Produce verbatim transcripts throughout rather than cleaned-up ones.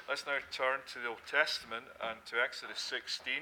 Let's now turn to the Old Testament and to Exodus sixteen.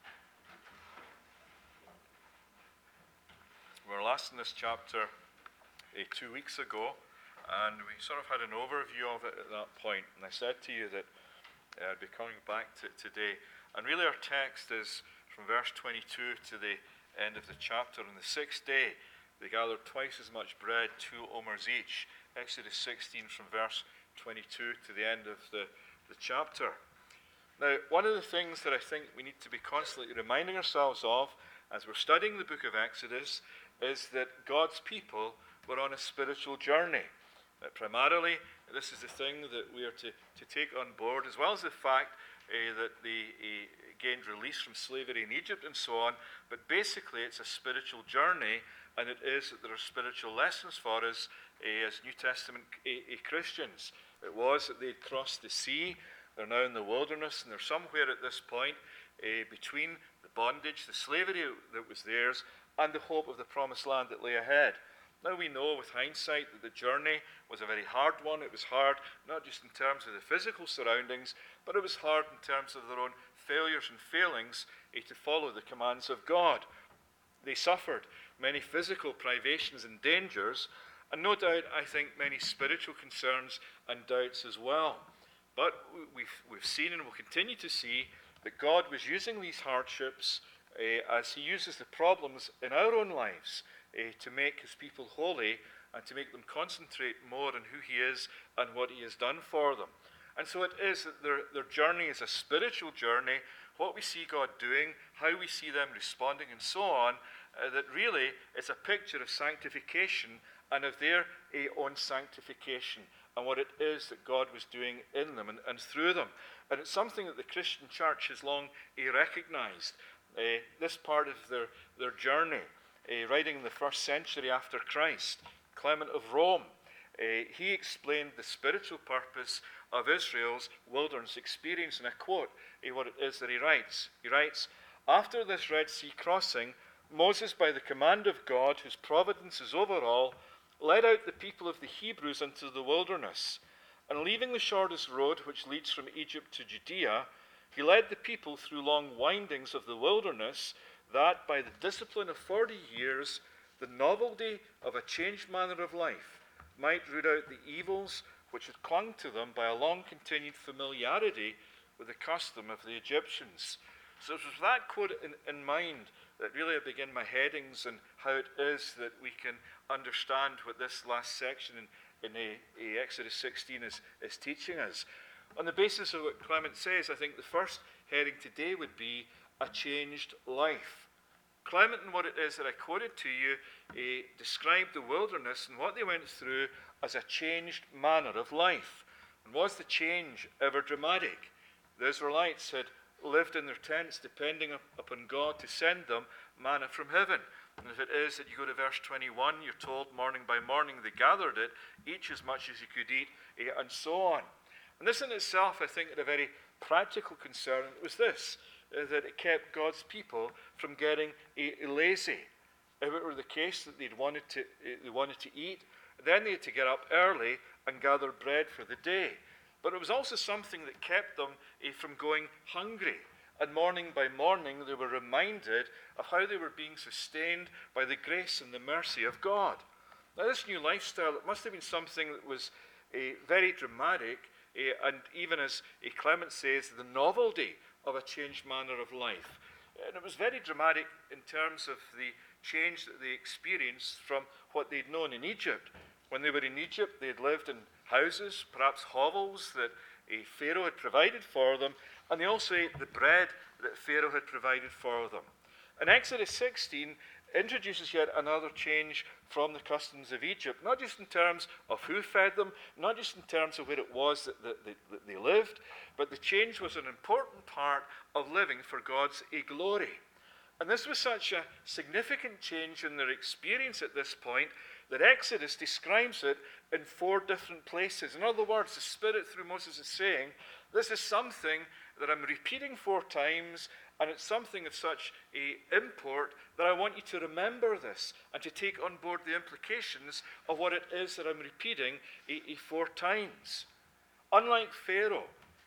We were last in this chapter uh, two weeks ago, and we sort of had an overview of it at that point. And I said to you that uh, I'd be coming back to it today. And really our text is from verse twenty-two to the end of the chapter. On the sixth day, they gathered twice as much bread, two omers each. Exodus sixteen from verse twenty-two to the end of the the chapter. Now, one of the things that I think we need to be constantly reminding ourselves of as we're studying the book of Exodus is that God's people were on a spiritual journey. That primarily, this is the thing that we are to, to take on board, as well as the fact uh, that they uh, gained release from slavery in Egypt and so on. But basically, it's a spiritual journey, and it is that there are spiritual lessons for us uh, as New Testament uh, uh, Christians. It was that they'd crossed the sea. They're now in the wilderness, and they're somewhere at this point uh, between the bondage, the slavery that was theirs, and the hope of the promised land that lay ahead. Now we know with hindsight that the journey was a very hard one. It was hard not just in terms of the physical surroundings, but it was hard in terms of their own failures and failings uh, to follow the commands of God. They suffered many physical privations and dangers, and no doubt, I think, many spiritual concerns and doubts as well. But we've, we've seen and will continue to see that God was using these hardships uh, as he uses the problems in our own lives uh, to make his people holy and to make them concentrate more on who he is and what he has done for them. And so it is that their, their journey is a spiritual journey, what we see God doing, how we see them responding, and so on, uh, that really is a picture of sanctification and of their uh, own sanctification and what it is that God was doing in them and, and through them. And it's something that the Christian church has long uh, recognized. Uh, this part of their, their journey, uh, writing in the first century after Christ, Clement of Rome, uh, he explained the spiritual purpose of Israel's wilderness experience. And I quote uh, what it is that he writes. He writes, "After this Red Sea crossing, Moses, by the command of God, whose providence is over all, led out the people of the Hebrews into the wilderness, and leaving the shortest road which leads from Egypt to Judea, he led the people through long windings of the wilderness, that by the discipline of forty years, the novelty of a changed manner of life might root out the evils which had clung to them by a long-continued familiarity with the custom of the Egyptians." So it was with that quote in, in mind that really I begin my headings and how it is that we can understand what this last section in, in a, a Exodus sixteen is, is teaching us. On the basis of what Clement says, I think the first heading today would be a changed life. Clement, in what it is that I quoted to you, uh, described the wilderness and what they went through as a changed manner of life. And was the change ever dramatic? The Israelites had lived in their tents depending upon God to send them manna from heaven. And if it is that you go to verse twenty-one, you're told morning by morning they gathered it, each as much as you could eat, uh, and so on. And this in itself, I think, had a very practical concern. It was this, uh, that it kept God's people from getting uh, lazy. If it were the case that they'd wanted to, uh, they wanted to eat, then they had to get up early and gather bread for the day. But it was also something that kept them uh, from going hungry. And morning by morning, they were reminded of how they were being sustained by the grace and the mercy of God. Now, this new lifestyle, it must have been something that was uh, very dramatic, uh, and even as uh, Clement says, the novelty of a changed manner of life. And it was very dramatic in terms of the change that they experienced from what they'd known in Egypt. When they were in Egypt, they had lived in houses, perhaps hovels that a Pharaoh had provided for them, and they also ate the bread that Pharaoh had provided for them. And Exodus sixteen introduces yet another change from the customs of Egypt, not just in terms of who fed them, not just in terms of where it was that, that, that, that they lived, but the change was an important part of living for God's glory. And this was such a significant change in their experience at this point that Exodus describes it in four different places. In other words, the Spirit through Moses is saying, this is something that I'm repeating four times, and it's something of such a import that I want you to remember this and to take on board the implications of what it is that I'm repeating a, a four times. Unlike Pharaoh,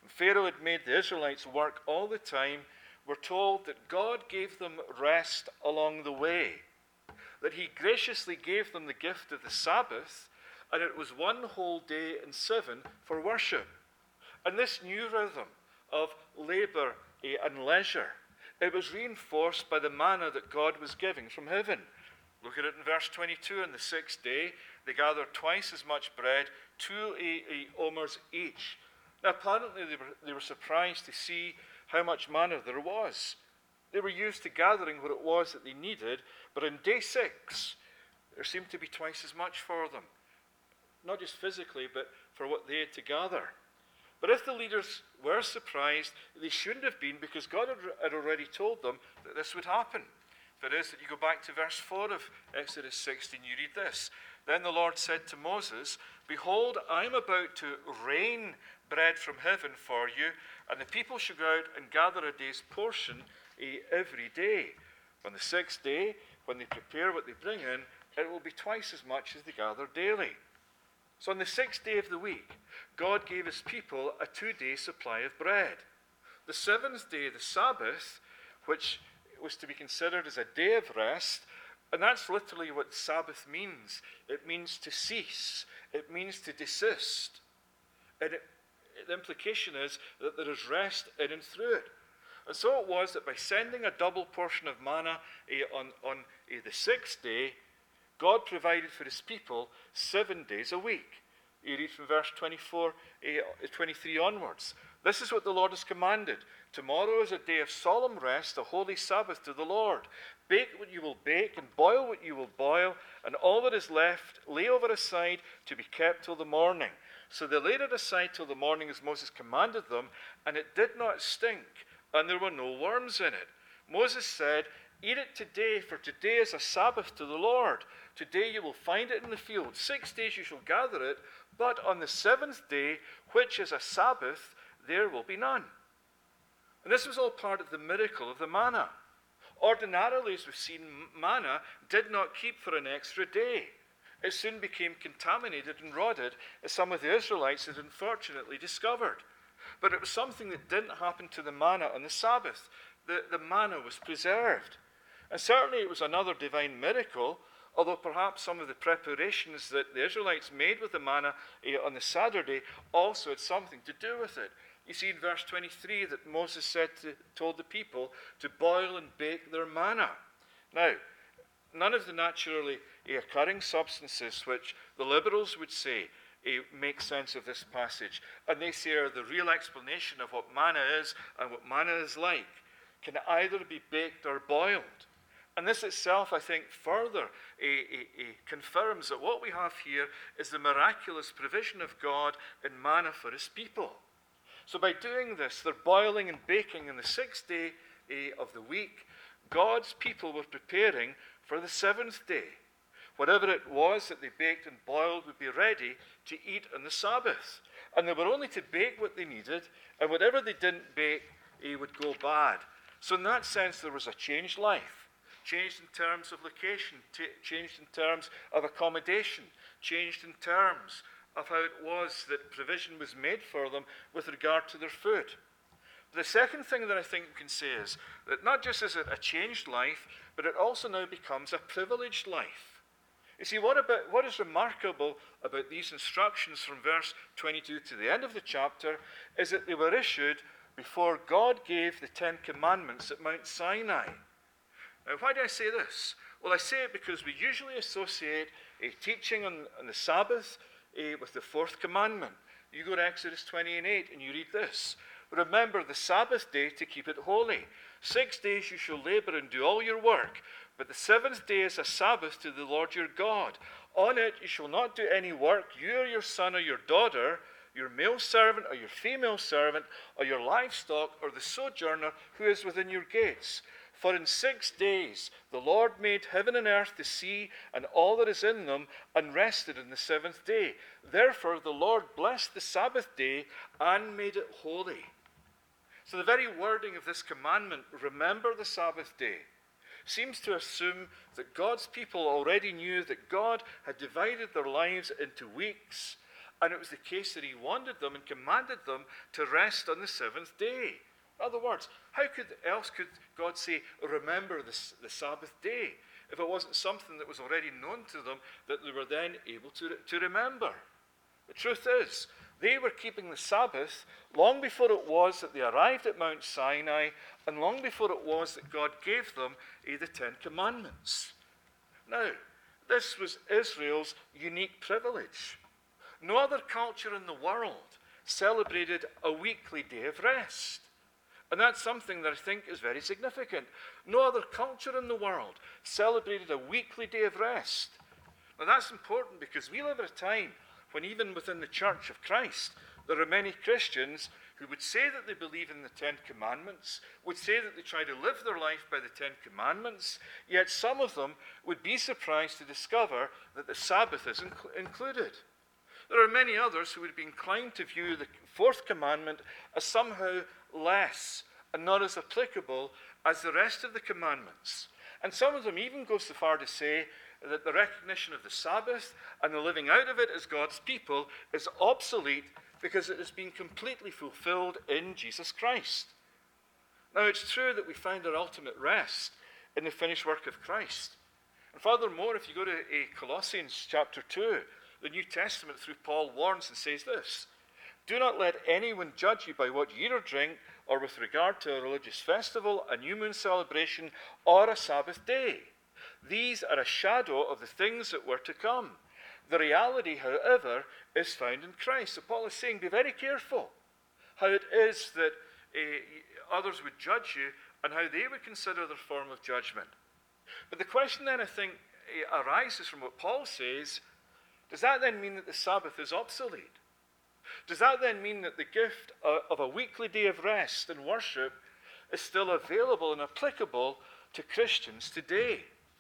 Pharaoh had made the Israelites work all the time. We're told that God gave them rest along the way, that he graciously gave them the gift of the Sabbath, and it was one whole day in seven for worship. And this new rhythm of labor and leisure, it was reinforced by the manna that God was giving from heaven. Look at it in verse twenty-two. On the sixth day, they gathered twice as much bread, two omers each. Now, apparently, they were, they were surprised to see how much manna there was. They were used to gathering what it was that they needed, but on day six, there seemed to be twice as much for them. Not just physically, but for what they had to gather. But if the leaders were surprised, they shouldn't have been, because God had already told them that this would happen. That is, that you go back to verse four of Exodus sixteen, you read this. Then the Lord said to Moses, behold, I am about to rain bread from heaven for you, and the people shall go out and gather a day's portion every day. On the sixth day, when they prepare what they bring in, it will be twice as much as they gather daily. So on the sixth day of the week, God gave his people a two-day supply of bread. The seventh day, the Sabbath, which was to be considered as a day of rest, and that's literally what Sabbath means. It means to cease. It means to desist. And it, the implication is that there is rest in and through it. And so it was that by sending a double portion of manna eh, on, on eh, the sixth day, God provided for his people seven days a week. You read from verse twenty-four, eh, twenty-three onwards. This is what the Lord has commanded. Tomorrow is a day of solemn rest, a holy Sabbath to the Lord. Bake what you will bake, and boil what you will boil, and all that is left lay over aside to be kept till the morning. So they laid it aside till the morning as Moses commanded them, and it did not stink, and there were no worms in it. Moses said, eat it today, for today is a Sabbath to the Lord. Today you will find it in the field. Six days you shall gather it, but on the seventh day, which is a Sabbath, there will be none. And this was all part of the miracle of the manna. Ordinarily, as we've seen, manna did not keep for an extra day. It soon became contaminated and rotted, as some of the Israelites had unfortunately discovered. But it was something that didn't happen to the manna on the Sabbath. The, the manna was preserved. And certainly it was another divine miracle, although perhaps some of the preparations that the Israelites made with the manna eh, on the Saturday also had something to do with it. You see in verse twenty-three that Moses said to, told the people to boil and bake their manna. Now, none of the naturally eh, occurring substances which the liberals would say eh, make sense of this passage, and they say are the real explanation of what manna is and what manna is like, can either be baked or boiled. And this itself, I think, further eh, eh, eh, confirms that what we have here is the miraculous provision of God in manna for his people. So by doing this, they're boiling and baking in the sixth day eh, of the week. God's people were preparing for the seventh day. Whatever it was that they baked and boiled would be ready to eat on the Sabbath. And they were only to bake what they needed, and whatever they didn't bake eh, would go bad. So in that sense, there was a changed life. Changed in terms of location, t- changed in terms of accommodation, changed in terms of how it was that provision was made for them with regard to their food. The second thing that I think we can say is that not just is it a changed life, but it also now becomes a privileged life. You see, what, about, what is remarkable about these instructions from verse twenty-two to the end of the chapter is that they were issued before God gave the Ten Commandments at Mount Sinai. Now, why do I say this? Well, I say it because we usually associate a teaching on, on the Sabbath eh, with the fourth commandment. You go to Exodus twenty and eight and you read this. Remember the Sabbath day to keep it holy. Six days you shall labor and do all your work, but the seventh day is a Sabbath to the Lord your God. On it you shall not do any work, you or your son or your daughter, your male servant or your female servant, or your livestock, or the sojourner who is within your gates. For in six days the Lord made heaven and earth, the sea, and all that is in them, and rested in the seventh day. Therefore the Lord blessed the Sabbath day and made it holy. So the very wording of this commandment, remember the Sabbath day, seems to assume that God's people already knew that God had divided their lives into weeks, And it was the case that he wanted them and commanded them to rest on the seventh day. In other words, how could else could God say, remember the, the Sabbath day, if it wasn't something that was already known to them that they were then able to, to remember? The truth is, they were keeping the Sabbath long before it was that they arrived at Mount Sinai, and long before it was that God gave them eh, the Ten Commandments. Now, this was Israel's unique privilege. No other culture in the world celebrated a weekly day of rest. And that's something that I think is very significant. No other culture in the world celebrated a weekly day of rest. Now that's important because we live at a time when even within the Church of Christ, there are many Christians who would say that they believe in the Ten Commandments, would say that they try to live their life by the Ten Commandments, yet some of them would be surprised to discover that the Sabbath is inc- included. There are many others who would be inclined to view the fourth commandment as somehow less and not as applicable as the rest of the commandments. And some of them even go so far to say that the recognition of the Sabbath and the living out of it as God's people is obsolete because it has been completely fulfilled in Jesus Christ. Now, it's true that we find our ultimate rest in the finished work of Christ. And furthermore, if you go to uh, Colossians chapter two, the New Testament through Paul warns and says this: do not let anyone judge you by what you eat or drink, or with regard to a religious festival, a new moon celebration, or a Sabbath day. These are a shadow of the things that were to come. The reality, however, is found in Christ. So Paul is saying, be very careful how it is that uh, others would judge you and how they would consider their form of judgment. But the question then, I think, uh, arises from what Paul says: does that then mean that the Sabbath is obsolete? Does that then mean that the gift of a weekly day of rest and worship is still available and applicable to Christians today?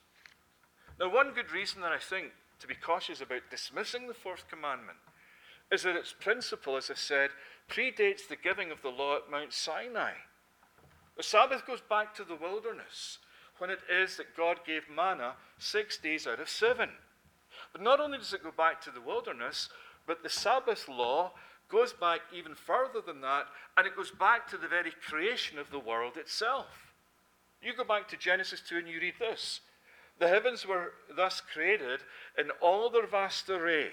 Now, one good reason that I think to be cautious about dismissing the fourth commandment is that its principle, as I said, predates the giving of the law at Mount Sinai. The Sabbath goes back to the wilderness, when it is that God gave manna six days out of seven. But not only does it go back to the wilderness, but the Sabbath law goes back even further than that, and it goes back to the very creation of the world itself. You go back to Genesis two and you read this: the heavens were thus created in all their vast array.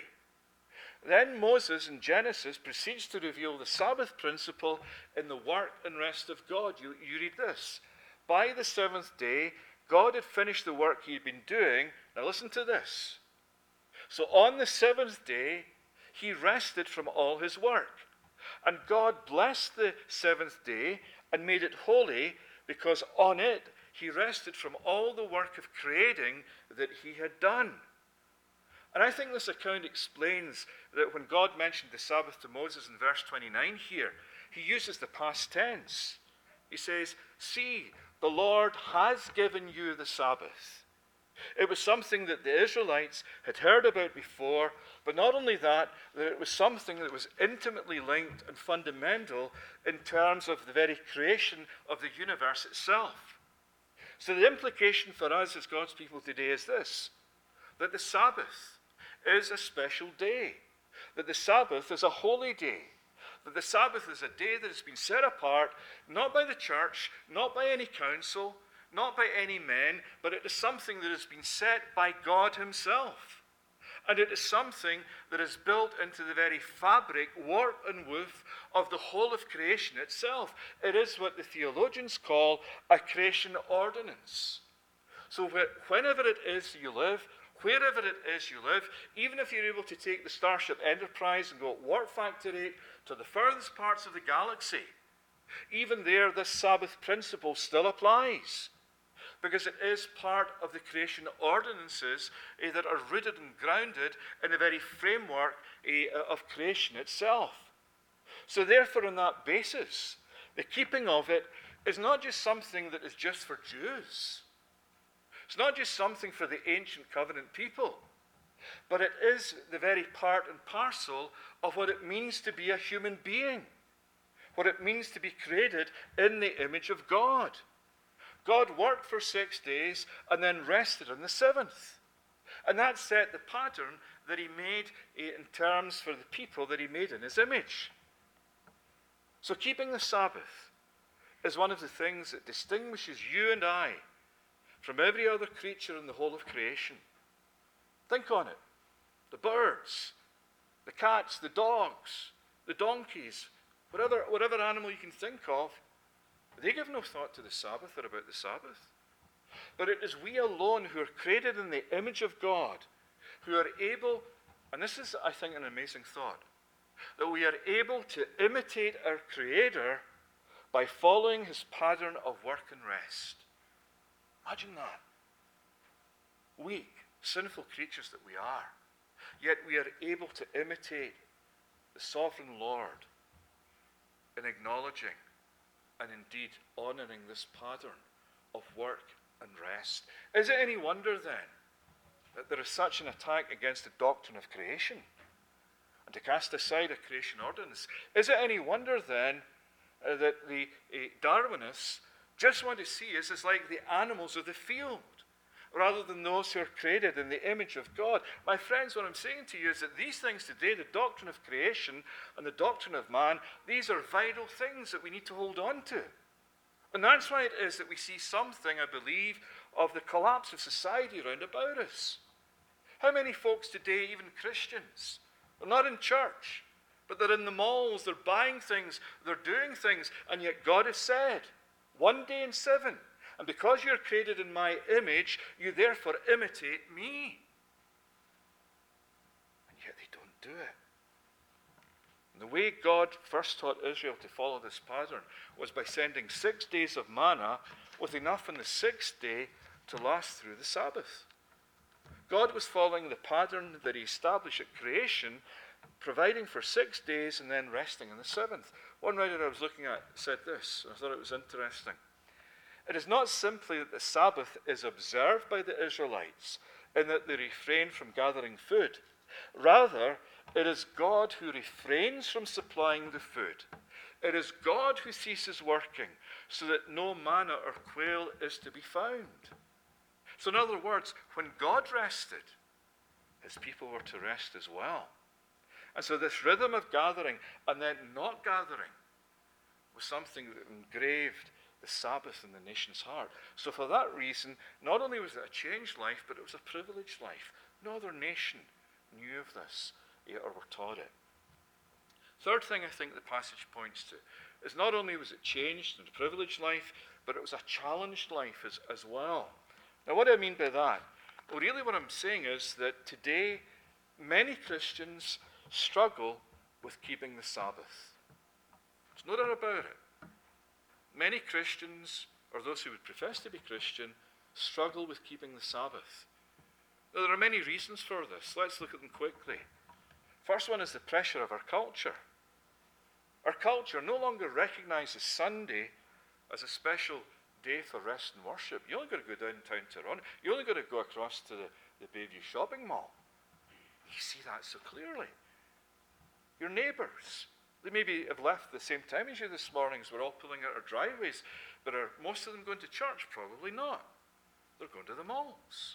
Then Moses in Genesis proceeds to reveal the Sabbath principle in the work and rest of God. You, you read this: by the seventh day, God had finished the work he had been doing. Now listen to this. So on the seventh day, he rested from all his work. And God blessed the seventh day and made it holy, because on it he rested from all the work of creating that he had done. And I think this account explains that when God mentioned the Sabbath to Moses in verse twenty-nine here, he uses the past tense. He says, see, the Lord has given you the Sabbath. It was something that the Israelites had heard about before, but not only that, that it was something that was intimately linked and fundamental in terms of the very creation of the universe itself. So the implication for us as God's people today is this: that the Sabbath is a special day, that the Sabbath is a holy day, that the Sabbath is a day that has been set apart, not by the church, not by any council, not by any men, but it is something that has been set by God himself. And it is something that is built into the very fabric, warp and woof, of the whole of creation itself. It is what the theologians call a creation ordinance. So whenever it is you live, wherever it is you live, even if you're able to take the Starship Enterprise and go warp factor eight to the furthest parts of the galaxy, even there this Sabbath principle still applies, because it is part of the creation ordinances eh, that are rooted and grounded in the very framework eh, of creation itself. So therefore, on that basis, the keeping of it is not just something that is just for Jews. It's not just something for the ancient covenant people, but it is the very part and parcel of what it means to be a human being, what it means to be created in the image of God. God worked for six days and then rested on the seventh. And that set the pattern that he made in terms for the people that he made in his image. So keeping the Sabbath is one of the things that distinguishes you and I from every other creature in the whole of creation. Think on it. The birds, the cats, the dogs, the donkeys, whatever, whatever animal you can think of, they give no thought to the Sabbath or about the Sabbath. But it is we alone who are created in the image of God, who are able, and this is, I think, an amazing thought, that we are able to imitate our Creator by following his pattern of work and rest. Imagine that. Weak, sinful creatures that we are, yet we are able to imitate the sovereign Lord in acknowledging and indeed honoring this pattern of work and rest. Is it any wonder then that there is such an attack against the doctrine of creation and to cast aside a creation ordinance? Is it any wonder then uh, that the uh, Darwinists just want to see us as like the animals of the field rather than those who are created in the image of God? My friends, what I'm saying to you is that these things today, the doctrine of creation and the doctrine of man, these are vital things that we need to hold on to. And that's why it is that we see something, I believe, of the collapse of society around about us. How many folks today, even Christians, are not in church, but they're in the malls, they're buying things, they're doing things, and yet God has said, one day in seven, and because you're created in my image, you therefore imitate me. And yet they don't do it. And the way God first taught Israel to follow this pattern was by sending six days of manna with enough on the sixth day to last through the Sabbath. God was following the pattern that he established at creation, providing for six days and then resting on the seventh. One writer I was looking at said this, and I thought it was interesting. It is not simply that the Sabbath is observed by the Israelites in that they refrain from gathering food. Rather, it is God who refrains from supplying the food. It is God who ceases working so that no manna or quail is to be found. So in other words, when God rested, his people were to rest as well. And so this rhythm of gathering and then not gathering was something that engraved the Sabbath in the nation's heart. So for that reason, not only was it a changed life, but it was a privileged life. No other nation knew of this or were taught it. Third thing I think the passage points to is not only was it changed and a privileged life, but it was a challenged life as, as well. Now what do I mean by that? Well, really what I'm saying is that today many Christians struggle with keeping the Sabbath. There's no doubt about it. Many Christians, or those who would profess to be Christian, struggle with keeping the Sabbath. Now, there are many reasons for this. Let's look at them quickly. First one is the pressure of our culture. Our culture no longer recognizes Sunday as a special day for rest and worship. You only got to go downtown Toronto. You only got to go across to the, the Bayview shopping mall. You see that so clearly. Your neighbours, they maybe have left the same time as you this morning as we're all pulling out our driveways, but are most of them going to church? Probably not. They're going to the malls.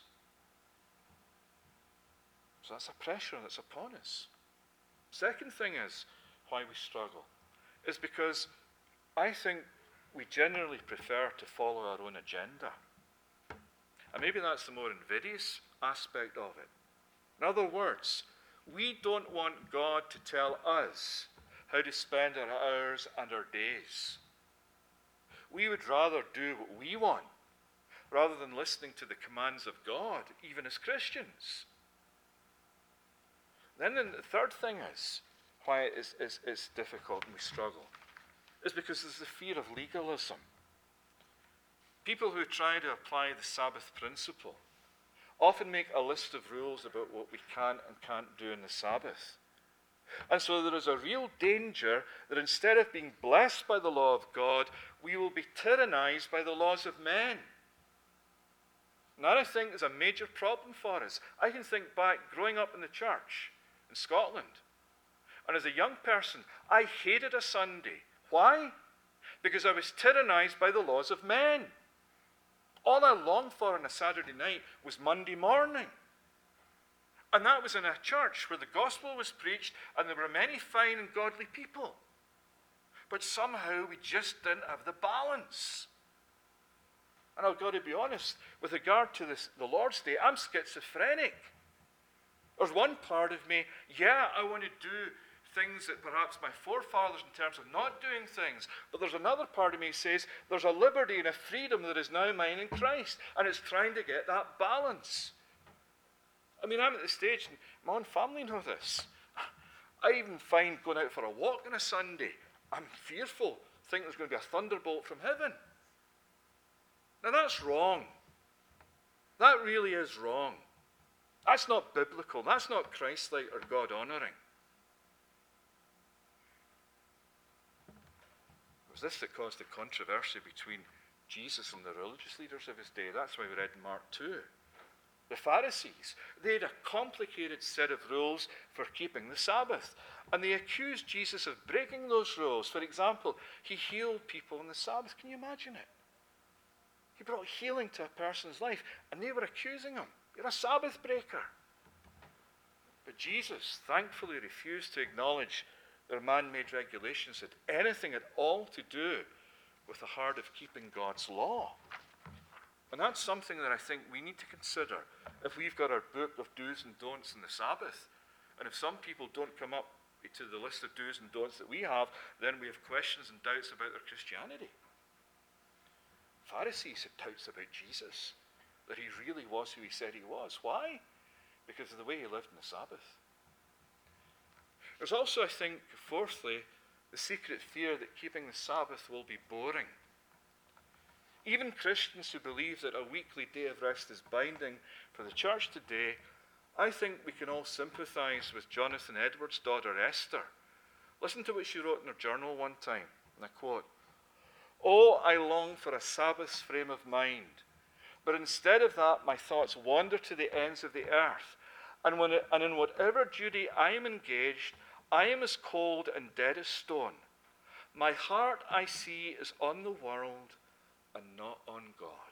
So that's a pressure that's upon us. Second thing is why we struggle is because I think we generally prefer to follow our own agenda. And maybe that's the more invidious aspect of it. In other words, we don't want God to tell us how to spend our hours and our days. We would rather do what we want rather than listening to the commands of God, even as Christians. Then the third thing is why it is, is, is difficult and we struggle is because there's the fear of legalism. People who try to apply the Sabbath principle often make a list of rules about what we can and can't do in the Sabbath. And so there is a real danger that instead of being blessed by the law of God, we will be tyrannized by the laws of men. And that, I think, is a major problem for us. I can think back growing up in the church in Scotland. And as a young person, I hated a Sunday. Why? Because I was tyrannized by the laws of men. All I longed for on a Saturday night was Monday morning. And that was in a church where the gospel was preached and there were many fine and godly people. But somehow we just didn't have the balance. And I've got to be honest, with regard to this, the Lord's Day, I'm schizophrenic. There's one part of me, yeah, I want to do things that perhaps my forefathers in terms of not doing things. But there's another part of me that says there's a liberty and a freedom that is now mine in Christ. And it's trying to get that balance. I mean, I'm at the stage, and my own family know this. I even find going out for a walk on a Sunday, I'm fearful, think there's going to be a thunderbolt from heaven. Now that's wrong. That really is wrong. That's not biblical. That's not Christ-like or God-honoring. It was this that caused the controversy between Jesus and the religious leaders of his day. That's why we read in Mark two. The Pharisees, they had a complicated set of rules for keeping the Sabbath. And they accused Jesus of breaking those rules. For example, he healed people on the Sabbath. Can you imagine it? He brought healing to a person's life, and they were accusing him. You're a Sabbath breaker. But Jesus thankfully refused to acknowledge their man-made regulations had anything at all to do with the heart of keeping God's law. And that's something that I think we need to consider if we've got our book of do's and don'ts in the Sabbath. And if some people don't come up to the list of do's and don'ts that we have, then we have questions and doubts about their Christianity. Pharisees had doubts about Jesus, that he really was who he said he was. Why? Because of the way he lived in the Sabbath. There's also, I think, fourthly, the secret fear that keeping the Sabbath will be boring. Even Christians who believe that a weekly day of rest is binding for the church today, I think we can all sympathize with Jonathan Edwards' daughter Esther. Listen to what she wrote in her journal one time, and I quote, "Oh, I long for a Sabbath frame of mind, but instead of that, my thoughts wander to the ends of the earth, and, when it, and in whatever duty I am engaged, I am as cold and dead as stone. My heart, I see, is on the world and not on God."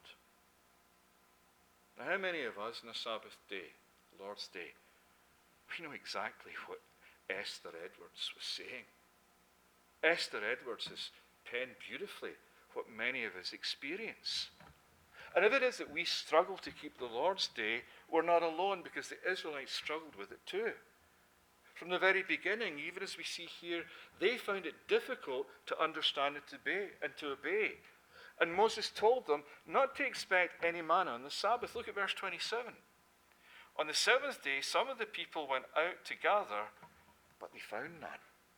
Now, how many of us on a Sabbath day, Lord's Day, we know exactly what Esther Edwards was saying? Esther Edwards has penned beautifully what many of us experience. And if it is that we struggle to keep the Lord's Day, we're not alone, because the Israelites struggled with it too. From the very beginning, even as we see here, they found it difficult to understand and to obey. And, to obey. and Moses told them not to expect any manna on the Sabbath. Look at verse twenty-seven. On the seventh day, some of the people went out to gather, but they found none.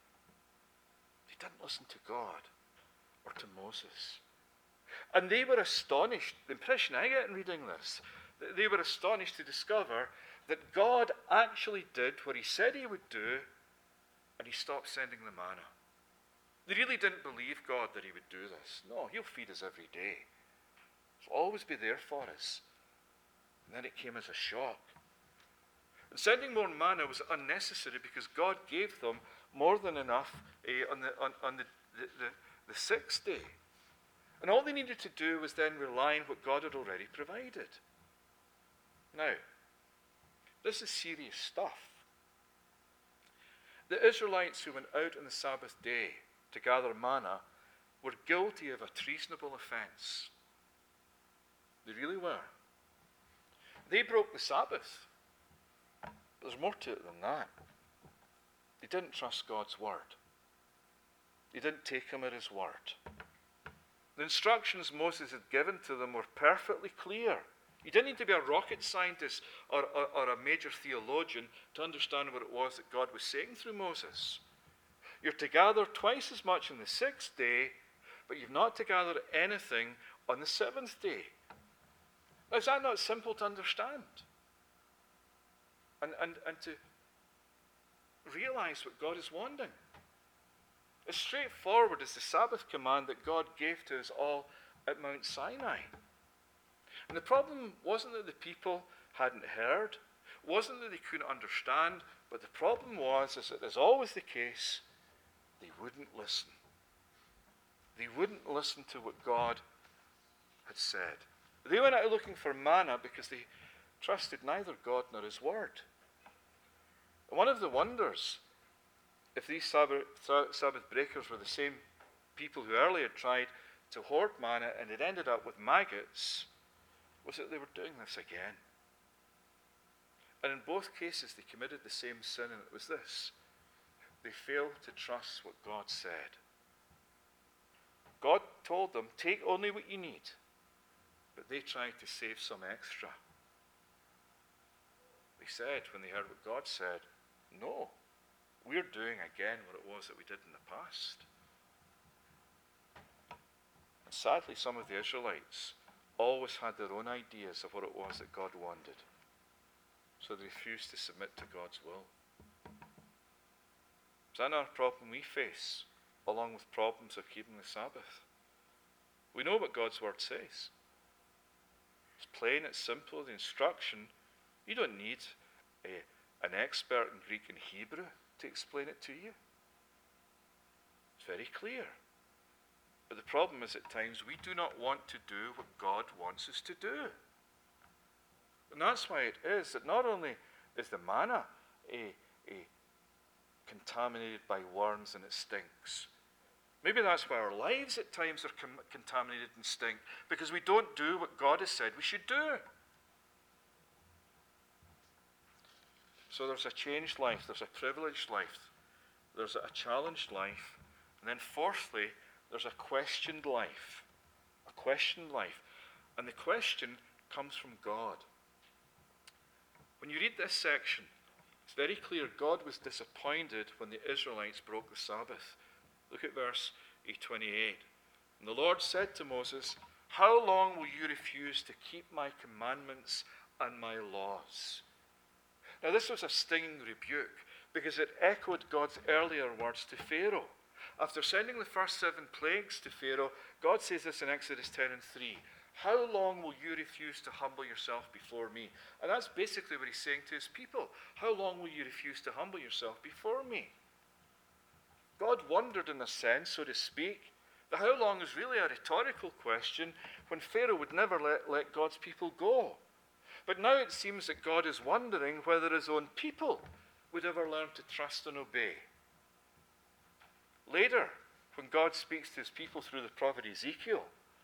They didn't listen to God or to Moses. And they were astonished. The impression I get in reading this, they were astonished to discover that God actually did what he said he would do, and he stopped sending the manna. They really didn't believe God that he would do this. No, he'll feed us every day. He'll always be there for us. And then it came as a shock. And sending more manna was unnecessary because God gave them more than enough uh, on, the, on, on the, the, the, the sixth day. And all they needed to do was then rely on what God had already provided. Now, this is serious stuff. The Israelites who went out on the Sabbath day to gather manna were guilty of a treasonable offense. They really were. They broke the Sabbath. But there's more to it than that. They didn't trust God's word. They didn't take him at his word. The instructions Moses had given to them were perfectly clear. You didn't need to be a rocket scientist or, or, or a major theologian to understand what it was that God was saying through Moses. You're to gather twice as much on the sixth day, but you've not to gather anything on the seventh day. Now, is that not simple to understand? And, and, and to realize what God is wanting. As straightforward as the Sabbath command that God gave to us all at Mount Sinai. And the problem wasn't that the people hadn't heard, wasn't that they couldn't understand, but the problem was, as it is always the case, they wouldn't listen. They wouldn't listen to what God had said. They went out looking for manna because they trusted neither God nor his word. One of the wonders, if these Sabbath, Sabbath breakers were the same people who earlier had tried to hoard manna and it ended up with maggots, was that they were doing this again. And in both cases, they committed the same sin, and it was this: they failed to trust what God said. God told them, take only what you need, but they tried to save some extra. They said, when they heard what God said, no, we're doing again what it was that we did in the past. And sadly, some of the Israelites always had their own ideas of what it was that God wanted. So they refused to submit to God's will. Is that another problem we face, along with problems of keeping the Sabbath? We know what God's word says. It's plain, it's simple, the instruction. You don't need a, an expert in Greek and Hebrew to explain it to you. It's very clear. But the problem is, at times, we do not want to do what God wants us to do. And that's why it is that not only is the manna a, a contaminated by worms and it stinks. Maybe that's why our lives at times are com- contaminated and stink, because we don't do what God has said we should do. So there's a changed life, there's a privileged life, there's a challenged life, and then fourthly, there's a questioned life. A questioned life. And the question comes from God. When you read this section, it's very clear God was disappointed when the Israelites broke the Sabbath. Look at verse twenty-eight. And the Lord said to Moses, how long will you refuse to keep my commandments and my laws? Now this was a stinging rebuke because it echoed God's earlier words to Pharaoh. After sending the first seven plagues to Pharaoh, God says this in Exodus ten and three. How long will you refuse to humble yourself before me? And that's basically what he's saying to his people. How long will you refuse to humble yourself before me? God wondered, in a sense, so to speak, that how long is really a rhetorical question when Pharaoh would never let, let God's people go. But now it seems that God is wondering whether his own people would ever learn to trust and obey. Later, when God speaks to his people through the prophet Ezekiel,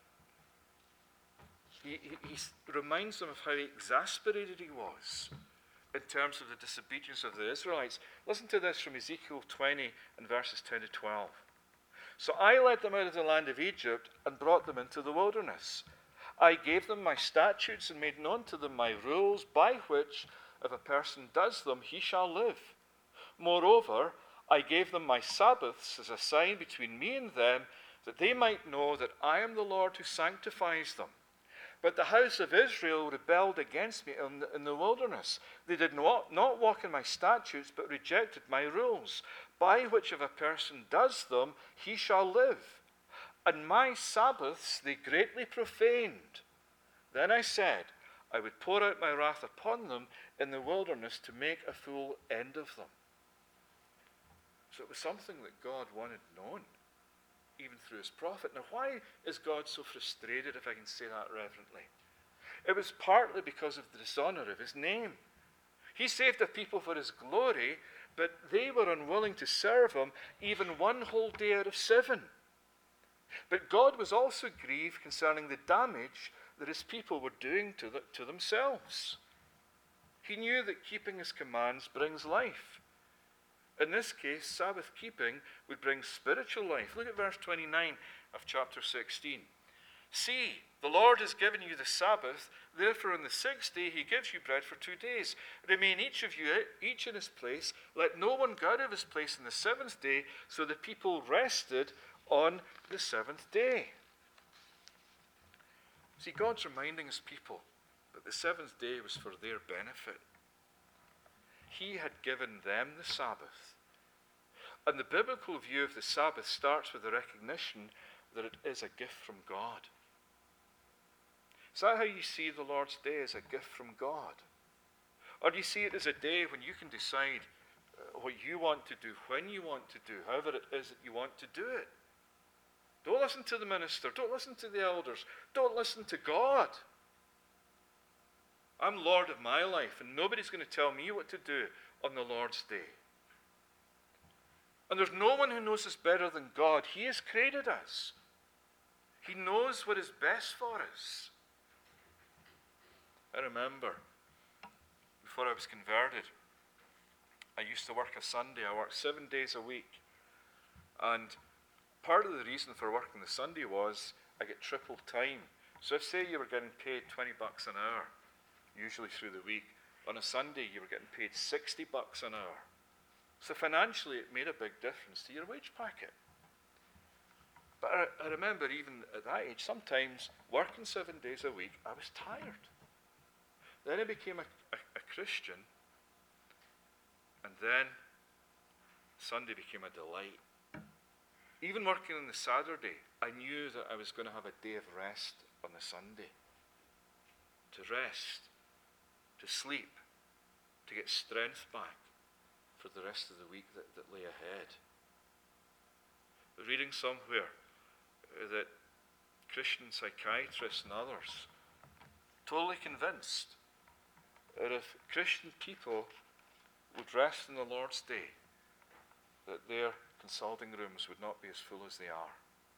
he, he, he reminds them of how exasperated he was in terms of the disobedience of the Israelites. Listen to this from Ezekiel twenty and verses ten to twelve. So I led them out of the land of Egypt and brought them into the wilderness. I gave them my statutes and made known to them my rules, by which, if a person does them, he shall live. Moreover, I gave them my Sabbaths as a sign between me and them, that they might know that I am the Lord who sanctifies them. But the house of Israel rebelled against me in the, in the wilderness. They did not, not walk in my statutes, but rejected my rules, by which if a person does them, he shall live. And my Sabbaths they greatly profaned. Then I said, I would pour out my wrath upon them in the wilderness to make a full end of them. So it was something that God wanted known, even through his prophet. Now, why is God so frustrated, if I can say that reverently? It was partly because of the dishonor of his name. He saved a people for his glory, but they were unwilling to serve him even one whole day out of seven. But God was also grieved concerning the damage that his people were doing to, the, to themselves. He knew that keeping his commands brings life. In this case, Sabbath keeping would bring spiritual life. Look at verse twenty-nine of chapter sixteen. See, the Lord has given you the Sabbath, therefore on the sixth day he gives you bread for two days. Remain each of you, each in his place. Let no one go out of his place on the seventh day. So the people rested on the seventh day. See, God's reminding his people that the seventh day was for their benefit. He had given them the Sabbath. And the biblical view of the Sabbath starts with the recognition that it is a gift from God. Is that how you see the Lord's Day, as a gift from God? Or do you see it as a day when you can decide what you want to do, when you want to do, however it is that you want to do it? Don't listen to the minister. Don't listen to the elders. Don't listen to God. I'm Lord of my life, and nobody's going to tell me what to do on the Lord's day. And there's no one who knows us better than God. He has created us. He knows what is best for us. I remember, before I was converted, I used to work a Sunday. I worked seven days a week. And part of the reason for working the Sunday was I get triple time. So if, say, you were getting paid twenty bucks an hour, usually through the week, on a Sunday you were getting paid sixty bucks an hour. So financially it made a big difference to your wage packet. But I, I remember even at that age, sometimes working seven days a week, I was tired. Then I became a, a, a Christian, and then Sunday became a delight. Even working on the Saturday, I knew that I was going to have a day of rest on the Sunday. To rest, to sleep, to get strength back for the rest of the week that, that lay ahead. Reading somewhere that Christian psychiatrists and others totally convinced that if Christian people would rest in the Lord's day, that their consulting rooms would not be as full as they are.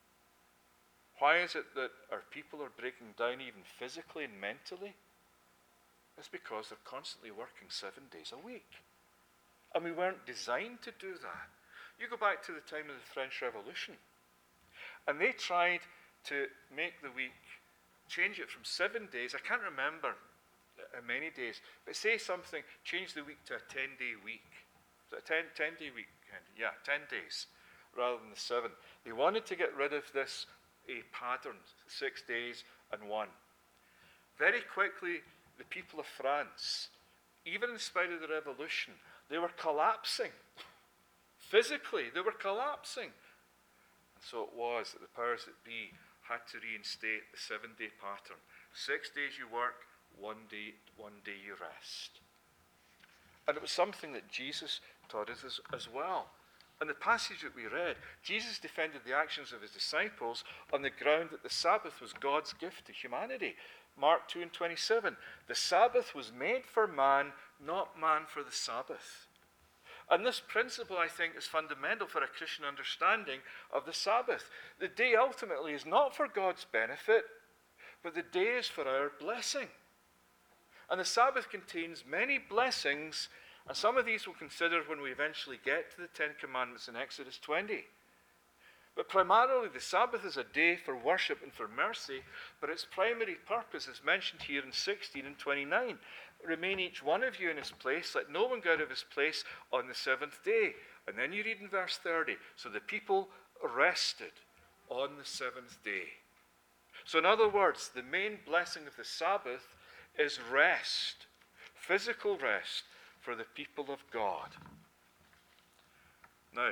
Why is it that our people are breaking down even physically and mentally? It's because they're constantly working seven days a week. And we weren't designed to do that. You go back to the time of the French Revolution, and they tried to make the week, change it from seven days, I can't remember how many days, but say something, change the week to a ten-day week. So a ten, ten-day week, yeah, ten days, rather than the seven. They wanted to get rid of this a pattern, six days and one. Very quickly, the people of France, even in spite of the revolution, they were collapsing. Physically, they were collapsing. And so it was that the powers that be had to reinstate the seven-day pattern. Six days you work, one day, one day you rest. And it was something that Jesus taught us as, as well. In the passage that we read, Jesus defended the actions of his disciples on the ground that the Sabbath was God's gift to humanity. Mark two and twenty-seven, the Sabbath was made for man, not man for the Sabbath. And this principle, I think, is fundamental for a Christian understanding of the Sabbath. The day ultimately is not for God's benefit, but the day is for our blessing. And the Sabbath contains many blessings, and some of these we'll consider when we eventually get to the Ten Commandments in Exodus twenty. But primarily, the Sabbath is a day for worship and for mercy, but its primary purpose is mentioned here in sixteen and twenty-nine. Remain each one of you in his place, let no one go out of his place on the seventh day. And then you read in verse thirty, so the people rested on the seventh day. So in other words, the main blessing of the Sabbath is rest, physical rest for the people of God. Now,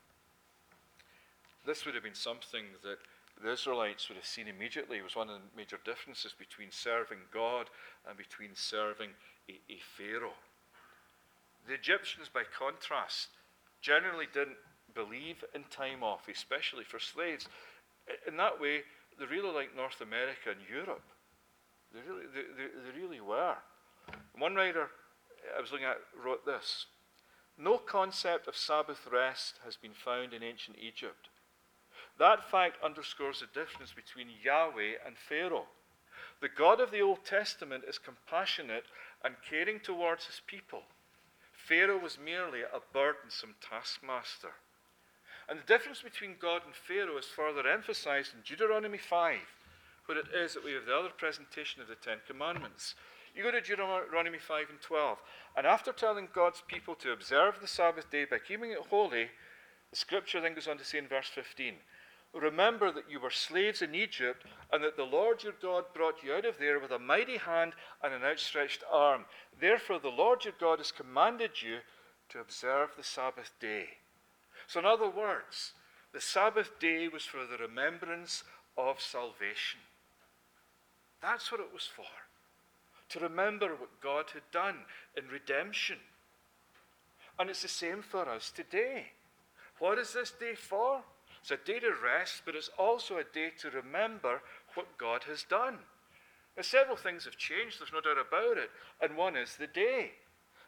this would have been something that the Israelites would have seen immediately. It was one of the major differences between serving God and between serving a, a Pharaoh. The Egyptians, by contrast, generally didn't believe in time off, especially for slaves. In that way, they're really like North America and Europe. They really, they, they, they really were. One writer I was looking at wrote this: no concept of Sabbath rest has been found in ancient Egypt. That fact underscores the difference between Yahweh and Pharaoh. The God of the Old Testament is compassionate and caring towards his people. Pharaoh was merely a burdensome taskmaster. And the difference between God and Pharaoh is further emphasized in Deuteronomy five, where it is that we have the other presentation of the Ten Commandments. You go to Deuteronomy five and twelve, and after telling God's people to observe the Sabbath day by keeping it holy, the scripture then goes on to say in verse fifteen, remember that you were slaves in Egypt, and that the Lord your God brought you out of there with a mighty hand and an outstretched arm. Therefore the Lord your God has commanded you to observe the Sabbath day. So in other words, the Sabbath day was for the remembrance of salvation. That's what it was for. To remember what God had done in redemption. And it's the same for us today. What is this day for? It's a day to rest, but it's also a day to remember what God has done. Now, several things have changed, there's no doubt about it, and one is the day.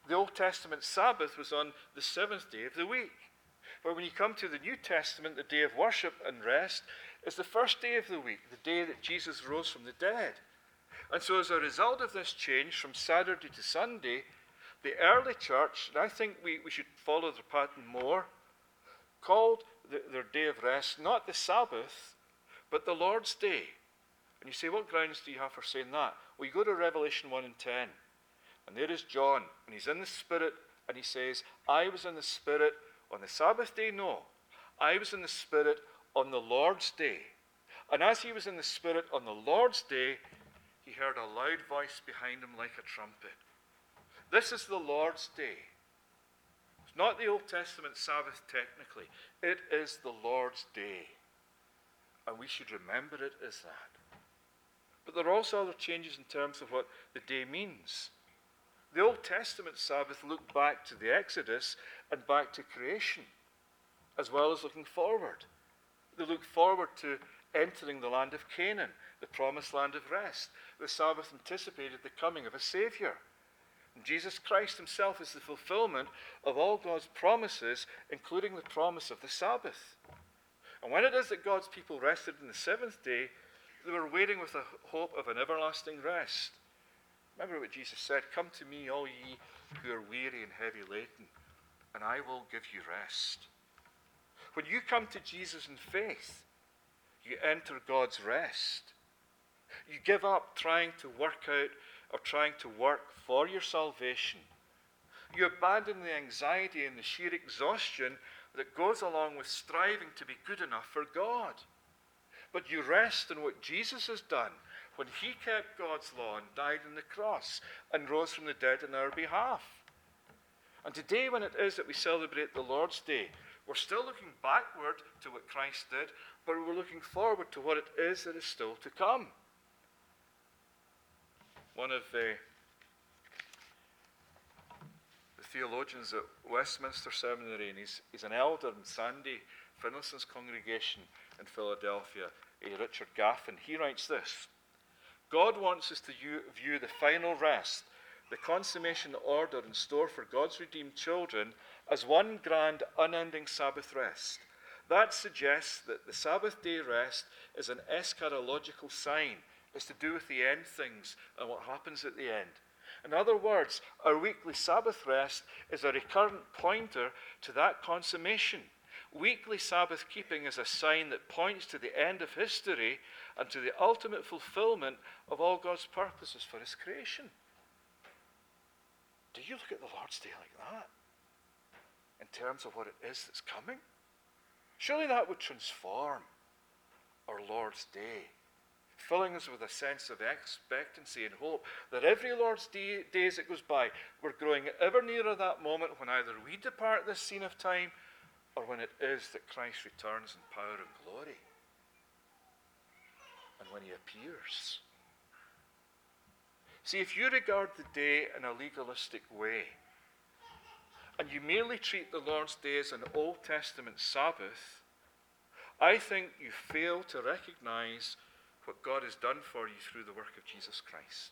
The Old Testament Sabbath was on the seventh day of the week. But when you come to the New Testament, the day of worship and rest is the first day of the week, the day that Jesus rose from the dead. And so as a result of this change from Saturday to Sunday, the early church, and I think we, we should follow the pattern more, called the, their day of rest not the Sabbath, but the Lord's Day. And you say, what grounds do you have for saying that? Well, you go to Revelation one and ten, and there is John, and he's in the Spirit, and he says, I was in the Spirit on the Sabbath day? No. I was in the Spirit on the Lord's Day. And as he was in the Spirit on the Lord's Day, he heard a loud voice behind him like a trumpet. This is the Lord's Day. It's not the Old Testament Sabbath technically. It is the Lord's Day. And we should remember it as that. But there are also other changes in terms of what the day means. The Old Testament Sabbath looked back to the Exodus and back to creation, as well as looking forward. They looked forward to entering the land of Canaan, the promised land of rest. The Sabbath anticipated the coming of a Savior. And Jesus Christ himself is the fulfillment of all God's promises, including the promise of the Sabbath. And when it is that God's people rested in the seventh day, they were waiting with the hope of an everlasting rest. Remember what Jesus said, come to me, all ye who are weary and heavy laden, and I will give you rest. When you come to Jesus in faith, you enter God's rest. You give up trying to work out or trying to work for your salvation. You abandon the anxiety and the sheer exhaustion that goes along with striving to be good enough for God. But you rest in what Jesus has done when he kept God's law and died on the cross and rose from the dead on our behalf. And today, when it is that we celebrate the Lord's Day, we're still looking backward to what Christ did, but we're looking forward to what it is that is still to come. One of the, the theologians at Westminster Seminary, and he's, he's an elder in Sandy Finlayson's congregation in Philadelphia, a Richard Gaffin, he writes this: God wants us to view the final rest, the consummation order in store for God's redeemed children, as one grand, unending Sabbath rest. That suggests that the Sabbath day rest is an eschatological sign. It's to do with the end things and what happens at the end. In other words, our weekly Sabbath rest is a recurrent pointer to that consummation. Weekly Sabbath keeping is a sign that points to the end of history and to the ultimate fulfillment of all God's purposes for his creation. Do you look at the Lord's Day like that? In terms of what it is that's coming? Surely that would transform our Lord's Day, filling us with a sense of expectancy and hope that every Lord's Day, day as it goes by, we're growing ever nearer that moment when either we depart this scene of time or when it is that Christ returns in power and glory. And when he appears. See, if you regard the day in a legalistic way, and you merely treat the Lord's Day as an Old Testament Sabbath, I think you fail to recognize what God has done for you through the work of Jesus Christ.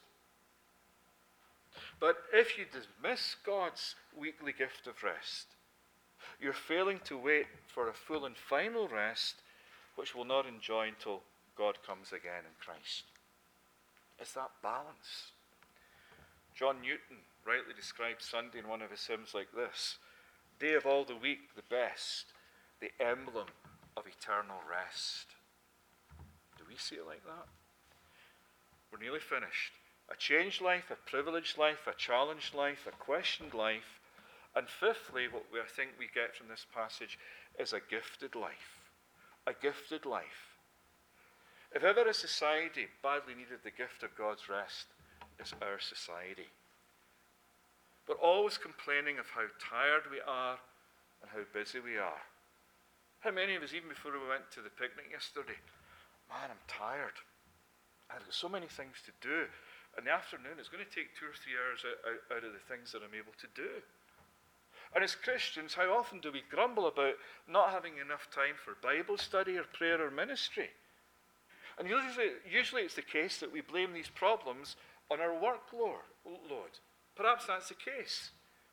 But if you dismiss God's weekly gift of rest, you're failing to wait for a full and final rest, which we'll not enjoy until God comes again in Christ. It's that balance. John Newton rightly described Sunday in one of his hymns like this: day of all the week, the best, the emblem of eternal rest. Do we see it like that? We're nearly finished. A changed life, a privileged life, a challenged life, a questioned life. And fifthly, what we, I think we get from this passage is a gifted life. A gifted life. If ever a society badly needed the gift of God's rest, it's our society. But always complaining of how tired we are and how busy we are. How many of us, even before we went to the picnic yesterday, man, I'm tired. I've got so many things to do. In the afternoon, it's going to take two or three hours out, out, out of the things that I'm able to do. And as Christians, how often do we grumble about not having enough time for Bible study or prayer or ministry? And usually, usually it's the case that we blame these problems on our workload. Load. Perhaps that's the case.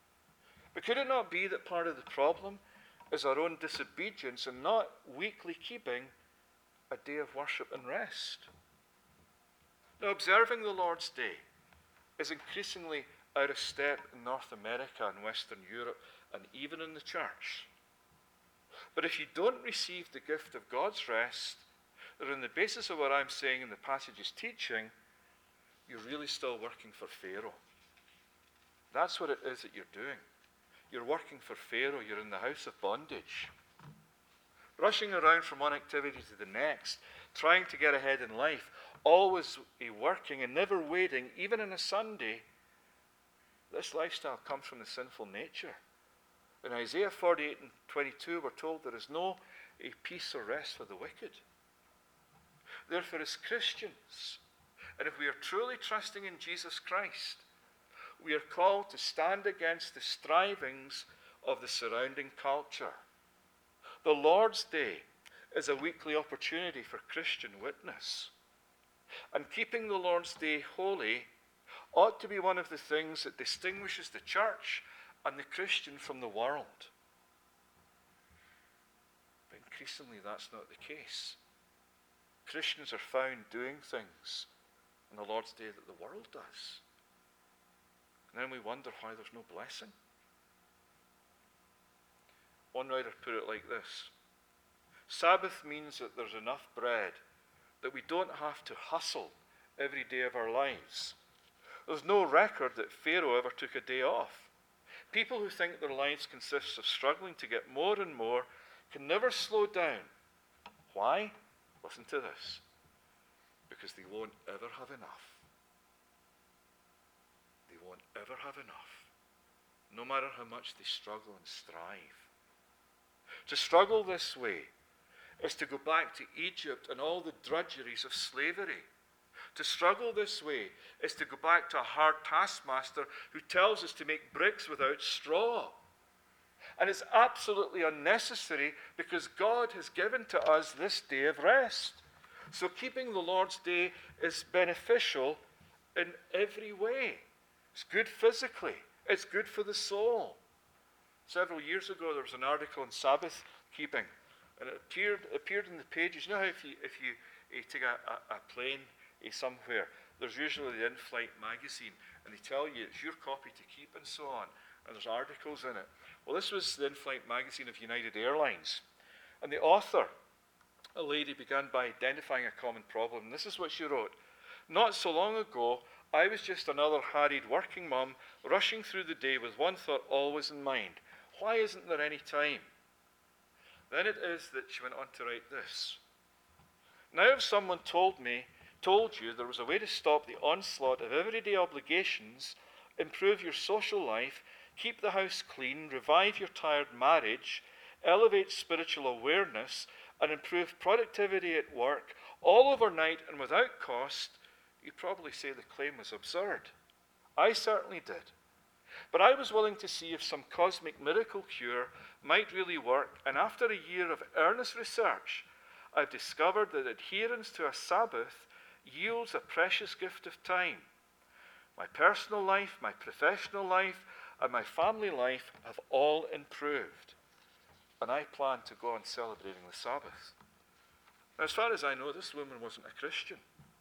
But could it not be that part of the problem is our own disobedience and not weekly keeping a day of worship and rest? Now, observing the Lord's Day is increasingly out of step in North America and Western Europe and even in the church. But if you don't receive the gift of God's rest, that on the basis of what I'm saying in the passage's teaching, you're really still working for Pharaoh. That's what it is that you're doing. You're working for Pharaoh. You're in the house of bondage. Rushing around from one activity to the next, trying to get ahead in life, always working and never waiting, even on a Sunday. This lifestyle comes from the sinful nature. In Isaiah forty-eight and twenty-two, we're told there is no a peace or rest for the wicked. Therefore, as Christians, and if we are truly trusting in Jesus Christ, we are called to stand against the strivings of the surrounding culture. The Lord's Day is a weekly opportunity for Christian witness. And keeping the Lord's Day holy ought to be one of the things that distinguishes the church and the Christian from the world. But increasingly that's not the case. Christians are found doing things on the Lord's Day that the world does. And then we wonder why there's no blessing. One writer put it like this: Sabbath means that there's enough bread, that we don't have to hustle every day of our lives. There's no record that Pharaoh ever took a day off. People who think their lives consist of struggling to get more and more can never slow down. Why? Listen to this. Because they won't ever have enough. They won't ever have enough, no matter how much they struggle and strive. To struggle this way is to go back to Egypt and all the drudgeries of slavery. To struggle this way is to go back to a hard taskmaster who tells us to make bricks without straw. And it's absolutely unnecessary because God has given to us this day of rest. So keeping the Lord's Day is beneficial in every way. It's good physically. It's good for the soul. Several years ago, there was an article on Sabbath keeping, and it appeared appeared in the pages. You know how if you if you, you take a, a, a plane uh, somewhere, there's usually the in-flight magazine, and they tell you it's your copy to keep and so on, and there's articles in it. Well, this was the in-flight magazine of United Airlines, and the author, a lady, began by identifying a common problem. And this is what she wrote: "Not so long ago, I was just another harried working mum rushing through the day with one thought always in mind. Why isn't there any time?" Then it is that she went on to write this: "Now if someone told me, told you there was a way to stop the onslaught of everyday obligations, improve your social life, keep the house clean, revive your tired marriage, elevate spiritual awareness, and improve productivity at work, all overnight and without cost, you'd probably say the claim was absurd. I certainly did. But I was willing to see if some cosmic miracle cure might really work, and after a year of earnest research, I've discovered that adherence to a Sabbath yields a precious gift of time. My personal life, my professional life, and my family life have all improved. And I plan to go on celebrating the Sabbath." Now, as far as I know, this woman wasn't a Christian.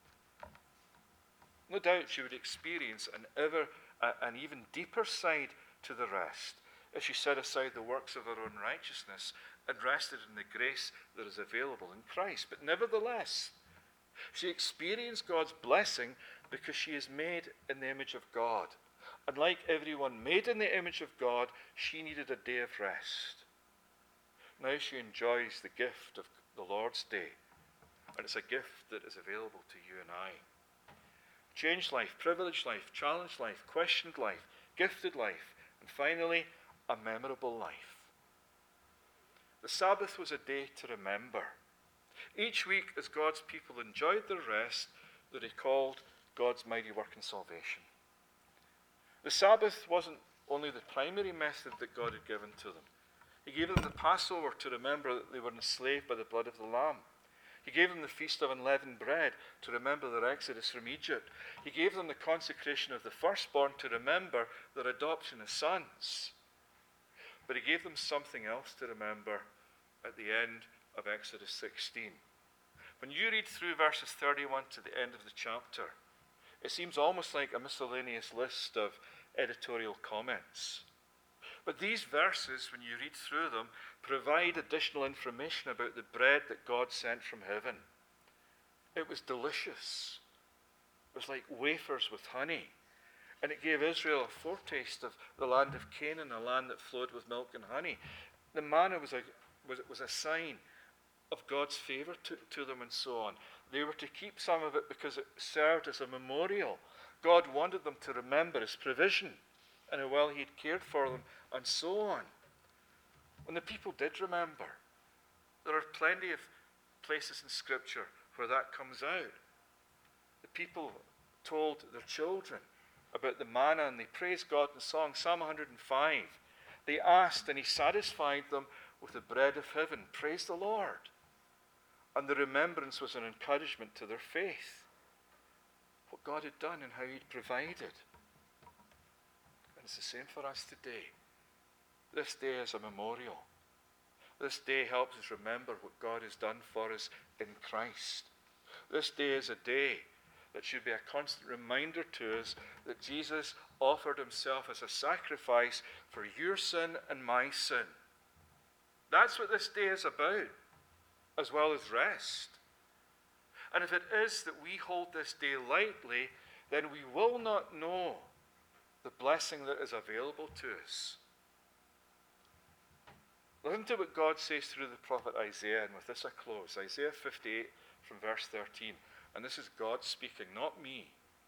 No doubt she would experience an ever, uh, an even deeper side to the rest if she set aside the works of her own righteousness and rested in the grace that is available in Christ. But nevertheless, she experienced God's blessing because she is made in the image of God. And like everyone made in the image of God, she needed a day of rest. Now she enjoys the gift of the Lord's Day, and it's a gift that is available to you and I. Changed life, privileged life, challenged life, questioned life, gifted life, and finally, a memorable life. The Sabbath was a day to remember. Each week, as God's people enjoyed their rest, that he called God's mighty work in salvation. The Sabbath wasn't only the primary method that God had given to them. He gave them the Passover to remember that they were enslaved by the blood of the Lamb. He gave them the Feast of Unleavened Bread to remember their exodus from Egypt. He gave them the consecration of the firstborn to remember their adoption as sons. But he gave them something else to remember at the end of Exodus sixteen. When you read through verses thirty-one to the end of the chapter, it seems almost like a miscellaneous list of editorial comments. But these verses, when you read through them, provide additional information about the bread that God sent from heaven. It was delicious. It was like wafers with honey. And it gave Israel a foretaste of the land of Canaan, a land that flowed with milk and honey. The manna was a, was, was a sign of God's favor to, to them and so on. They were to keep some of it because it served as a memorial. God wanted them to remember his provision and how well he had cared for them and so on. And the people did remember. There are plenty of places in Scripture where that comes out. The people told their children about the manna and they praised God in song. Psalm one hundred five. They asked and he satisfied them with the bread of heaven. Praise the Lord. And the remembrance was an encouragement to their faith. What God had done and how he'd provided. And it's the same for us today. This day is a memorial. This day helps us remember what God has done for us in Christ. This day is a day that should be a constant reminder to us that Jesus offered himself as a sacrifice for your sin and my sin. That's what this day is about, as well as rest. And if it is that we hold this day lightly, then we will not know the blessing that is available to us. Listen to what God says through the prophet Isaiah, and with this I close. Isaiah fifty-eight from verse thirteen. And this is God speaking, not me.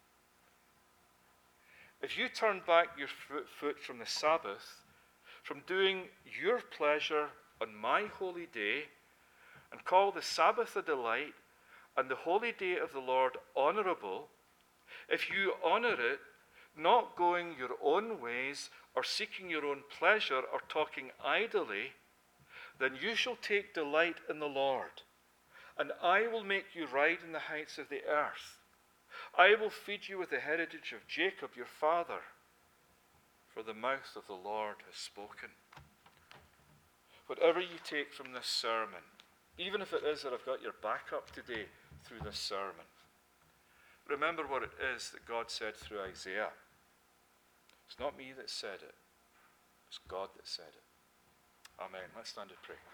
If you turn back your foot from the Sabbath, from doing your pleasure on my holy day, and call the Sabbath a delight, and the holy day of the Lord honorable, if you honor it, not going your own ways, or seeking your own pleasure, or talking idly, then you shall take delight in the Lord, and I will make you ride in the heights of the earth. I will feed you with the heritage of Jacob your father, for the mouth of the Lord has spoken. Whatever you take from this sermon, even if it is that I've got your back up today through this sermon, remember what it is that God said through Isaiah. It's not me that said it. It's God that said it. Amen. Let's stand and pray.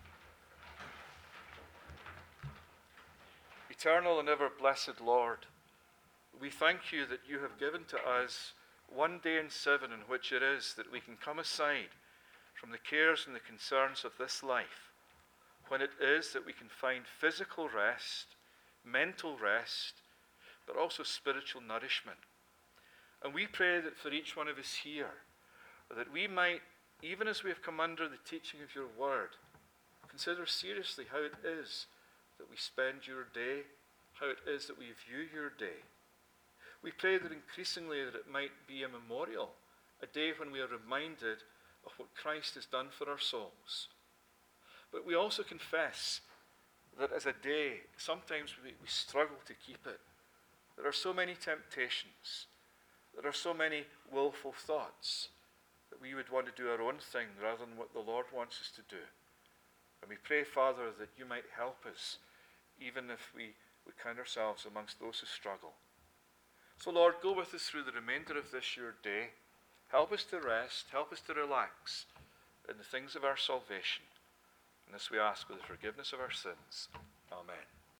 Eternal and ever blessed Lord, we thank you that you have given to us one day in seven in which it is that we can come aside from the cares and the concerns of this life, when it is that we can find physical rest, mental rest, but also spiritual nourishment. And we pray that for each one of us here, that we might, even as we have come under the teaching of your word, consider seriously how it is that we spend your day, how it is that we view your day. We pray that increasingly that it might be a memorial, a day when we are reminded of what Christ has done for our souls. But we also confess that as a day, sometimes we, we struggle to keep it. There are so many temptations. There are so many willful thoughts that we would want to do our own thing rather than what the Lord wants us to do. And we pray, Father, that you might help us, even if we would count ourselves amongst those who struggle. So, Lord, go with us through the remainder of this your day. Help us to rest. Help us to relax in the things of our salvation. And this we ask with the forgiveness of our sins. Amen.